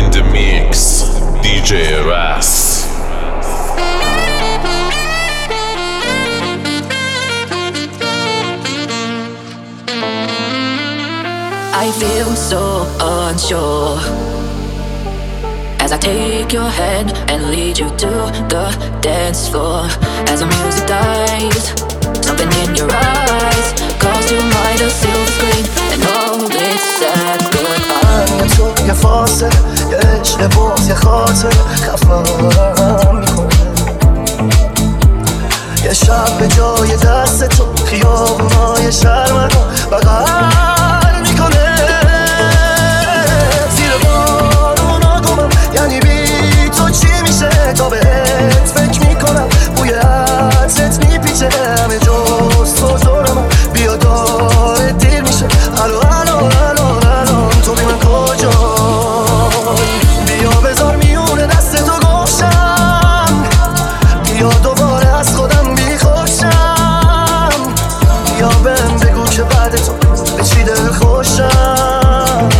the mix, DJ Ras. I feel so unsure as I take your hand and lead you to the dance floor. As the music dies, something in your eyes calls to mind a silver screen and all its sad goodbye. تو یه فاصله، یه عشق باز، یه خاطر خفم میکنه. یه شب به جای دست تو خیابونای شهر منو بغل میکنه. زیر بارونا گمم، یعنی بی تو چی میشه؟ تا بهت فکر میکنم، بوی عطرت میپیچه همه جز تو زورم. بیا داره دیر میشه، الان تو بی من کجایی؟ بیا بذار میونه دست تو گوشم، بیا دوباره از خودم بیخوشم. بیا بهم بگو که بعد تو به چی دل خوشم.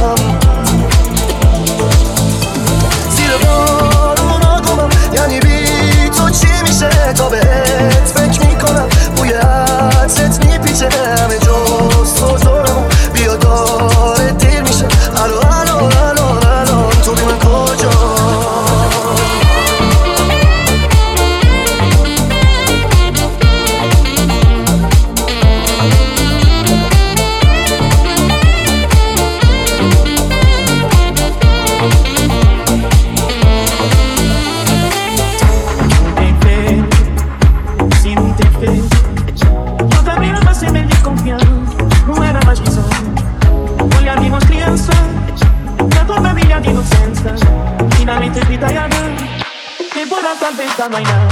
زیر بارونا گمم، یعنی بی تو چی میشه؟ تا بهت فکر میکنم، بوی عطرت میپیچه همه جز تو زورم. بیا داره دیر میشه، الان تو بی من کجایی؟ No hay nada.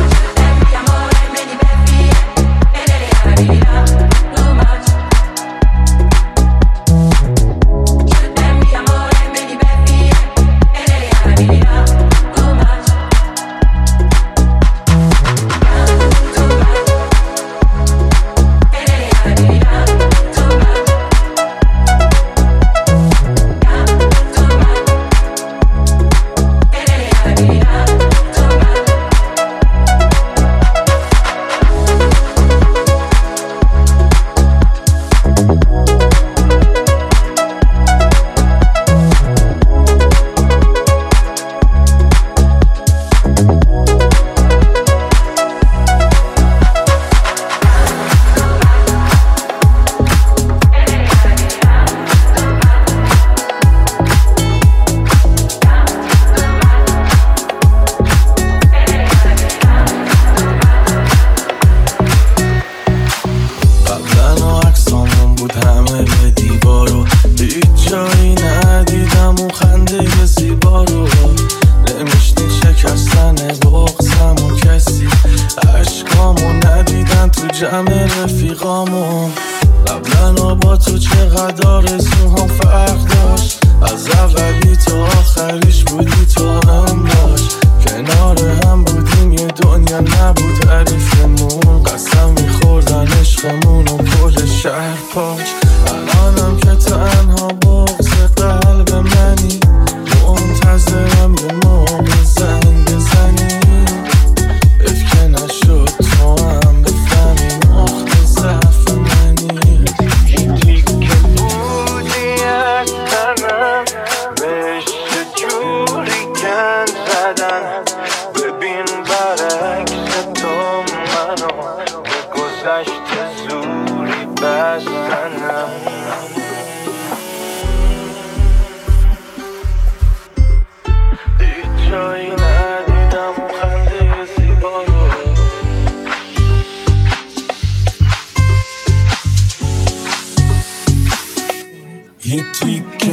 یه تیکه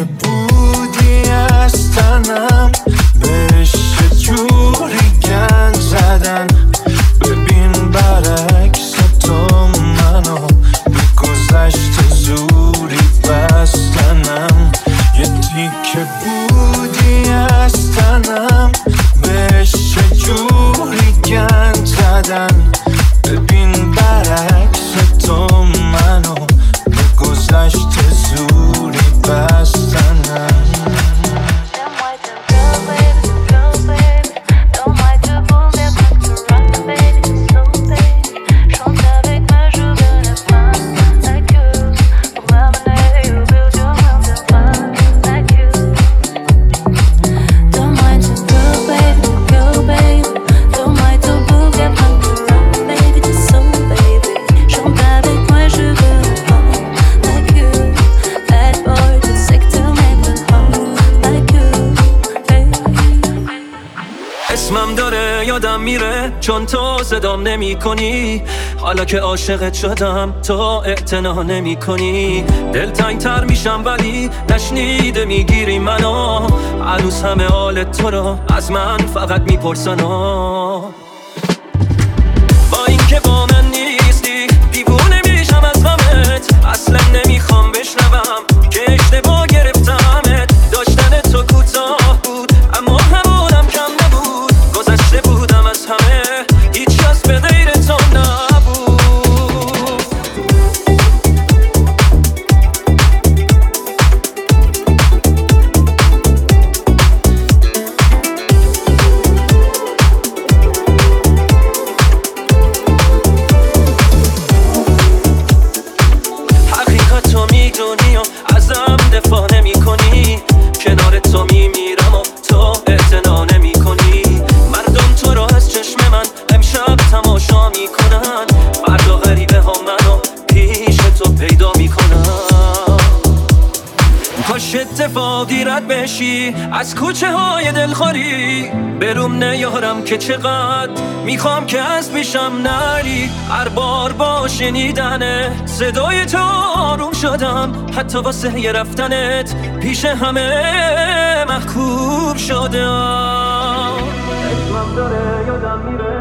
بودی از تنم، بهش جوری گند زدن. ببین برعکس تو منو به گذشت زوری بستنم. یه تیکه بودی از تنم، بهش جوری گند زدن. ببین برعکس تو منو به گذشت زوری بستنم. یادم میره چون تو صدام نمی کنی. حالا که عاشقت شدم تو اعتنا نمی کنی. دلتنگ تر میشم ولی نشنیده میگیری منو. هنوز همه حالت تو رو از من فقط میپرسن. با اینکه با من نیستی دیوونه میشم از غمت. اصلا نمیخوام بشنوم که اشتباه گرفتمت. داشتن تو کوتاه بود اما همونم کم نبود. گذشته بودم از همه هیچ کس به غیر تو نبود. حقیقت تو میدونی و ازم دفاع نمی کنی. کنار تو میمیرم و تو اعتنا نمی کنی. مردم تو رو از چشم من امشب تماشا میکنن. فردا غریبه ها منو پیش تو پیدا میکنن. کاش اتفاقی رد بشی از کوچه های دلخوری. بروم نیارم که چقدر میخوام که از پیشم نری. هر بار با شنیدن صدای تو آروم شدم. حتی واسه یه رفتنت پیش همه محکوم شدم. اسمم داره یادم میره.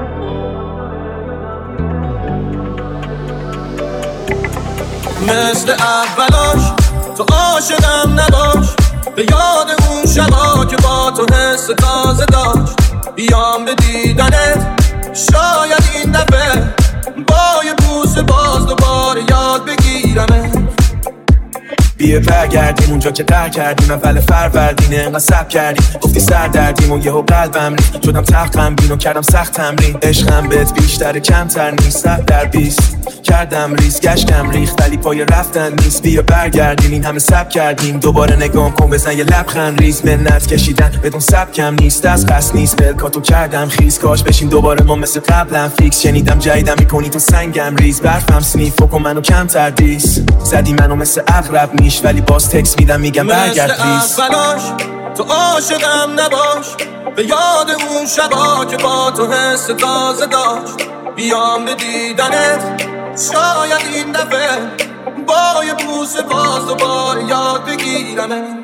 مثل اولاش تو عاشقم نباش. به یاد اون شبا که با تو حس تازه داشت. بیام به دیدنت شاید این دفعه با یه بوسه باز دوباره یاد بگیرمت. بیا برگردیم اونجا که قهر کردیم. اول فروردین انقدر صبر کردیم. گفتی سر دردیم و یهو قلبم ریخت. شدم تختم بین و کردم سخت تمرین. عشقم بهت بیشتر کمتر نیست. 100% کردم ریز گشتم ریخت ولی پای رفتن نیست. بیا برگردیم این همه صبر کردیم. دوباره نگام کن بزن یه لبخند ریز. منت کشیدن بدون سبکم نیست. از قصد نیست بلکاتو کردم خیز. کاش بشیم دوباره ما مثل قبلم فیکس. شنیدم جدیدم میکنی تو سنگم ریز. برفم سنیف کن منو کمتر دیس. زدی منو مثل عقرب نیش ولی باز تکس میدم میگم برگرد پلیز. تو عاشقم نباش. به یاد اون شبا که با تو حس تازه داشت. بیام به دیدنت شاید این دفعه با یه بوسه باز دوباره یاد بگیرمت.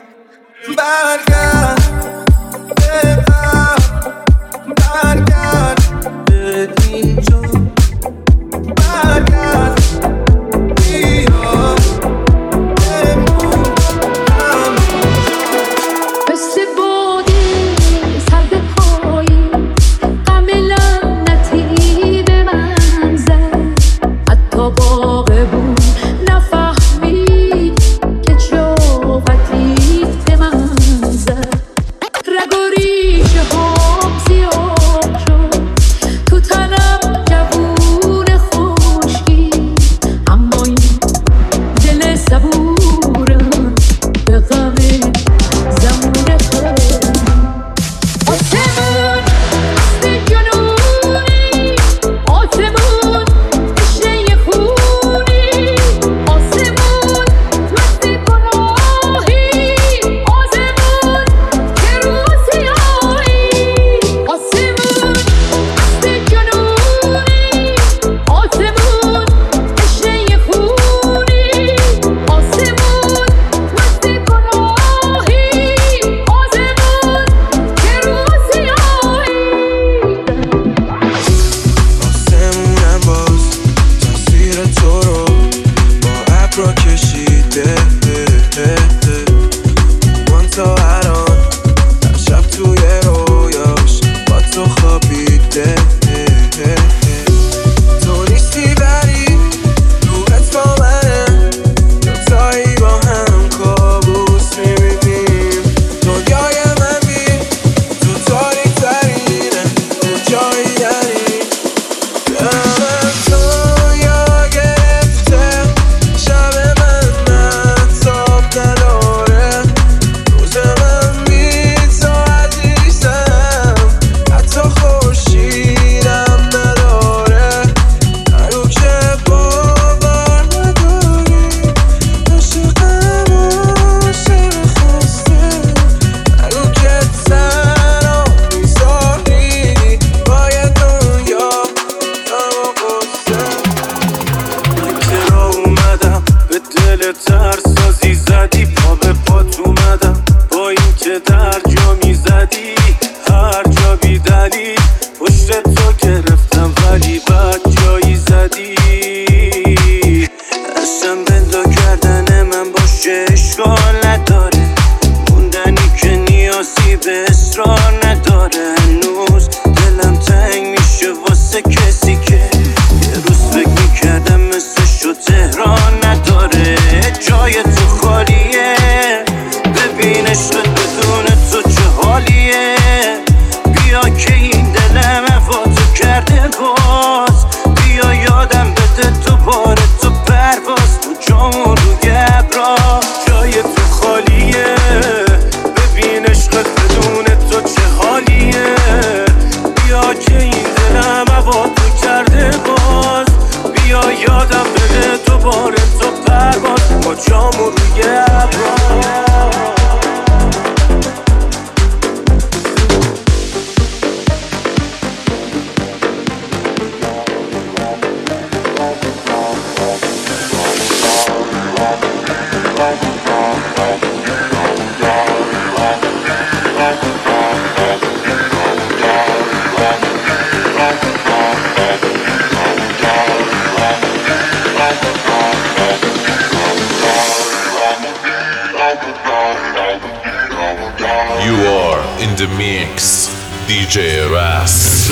برگرد برگرد به اینجا. برگرد بیا مثل بادی سرد پایی غم لعنتی به من زد. حتی باغ بود نفهمید که چه آفتی به من زد. رگ و ریشه حدی زدی پا به پات اومدم با این که در جا میزدی هر جا بی دلیل پشت تو گرفتم ولی بد جایی زدی اصلا بلا کردن من باشه اشکال نداره موندنی که نیازی به اصرار نداره هنوز دلم تنگ میشه واسه کسی که یه روز فکر میکردم مثلشو تهران نداره جای تو خالیه ببین عشقت بدون تو چه حالیه بیا که این دلم افاتو کرده باز بیا یادم بده دوباره تو پرواز تو جامون روی ابرا جای تو خالیه ببین عشقت بدون تو چه حالیه بیا که این دلم افاتو کرده باز بیا یادم بده دوباره تو پرواز با جامون روی ابرا You are in the mix, DJ Ras.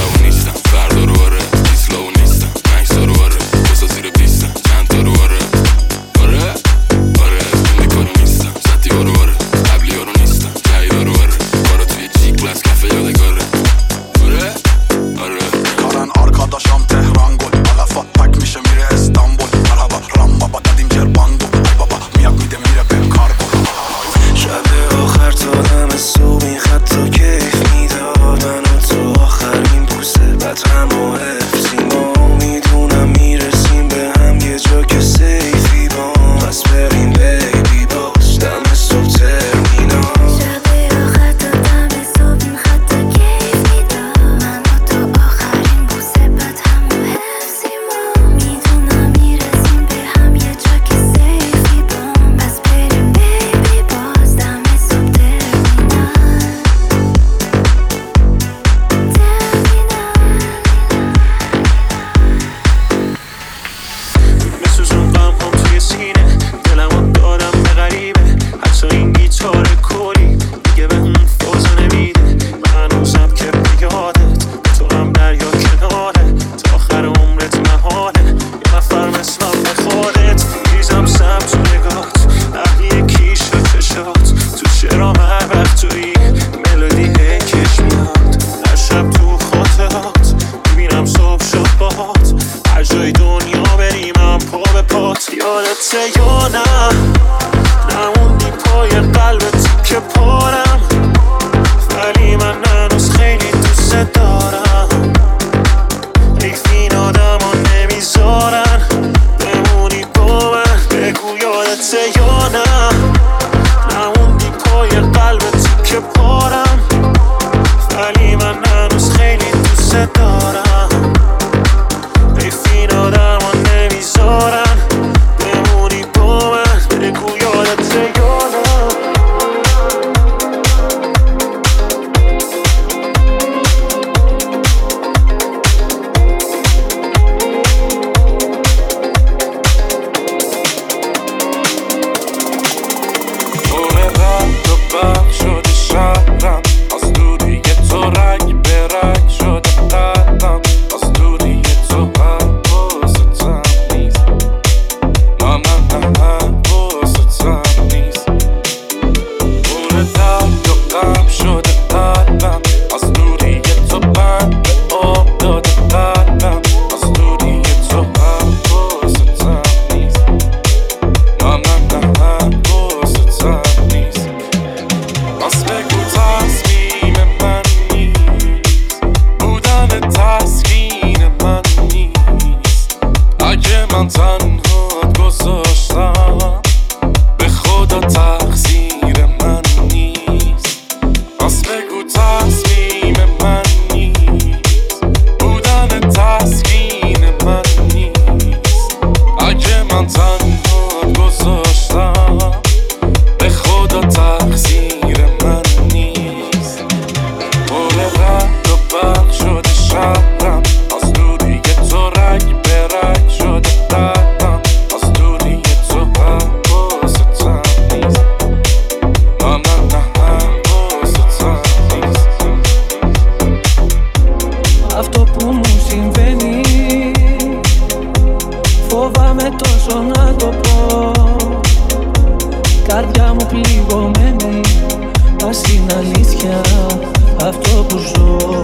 καρδιά μου πληγωμένη, πας στην αλήθεια αυτό που ζω.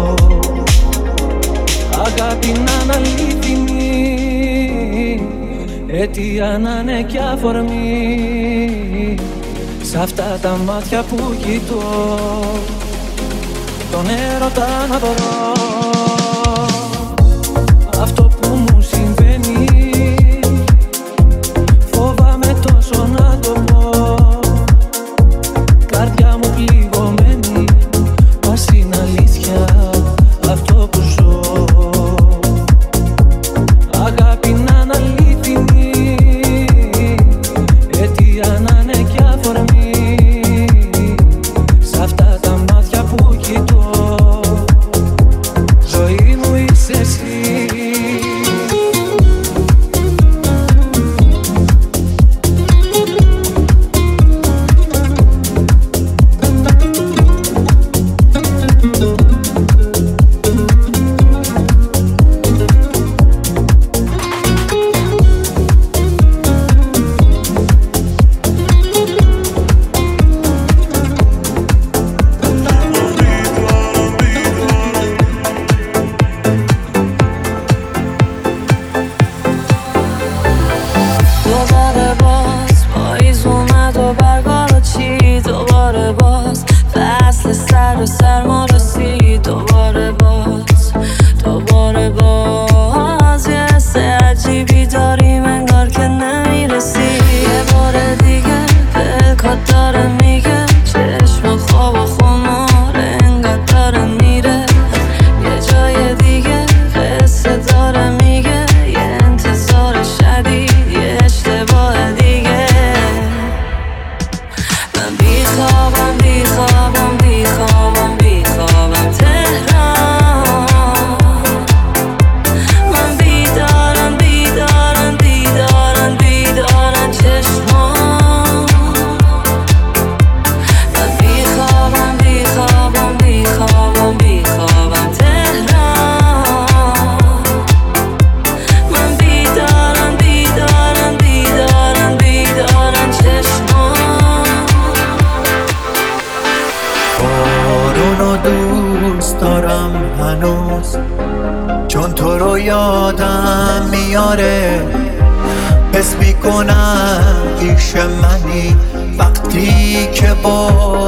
Αγάπη να είναι αλήθινη, αιτία να είναι κι αφορμή. Σ' αυτά τα μάτια που κοιτώ, τον έρωτα να βρω. Αυτό που μου συμβαίνει, φοβάμαι τόσο να το πω. Καρδιά μου πληγωμένη, πας είναι αλήθεια αυτό που ζω. Αγάπη να είναι αλήθινη, αιτία να είναι κι αφορμή. Σ' αυτά τα μάτια που κοιτώ, ζωή μου είσαι εσύ. چون تو رو یادم میاره، حس میکنم پیش منی وقتی که با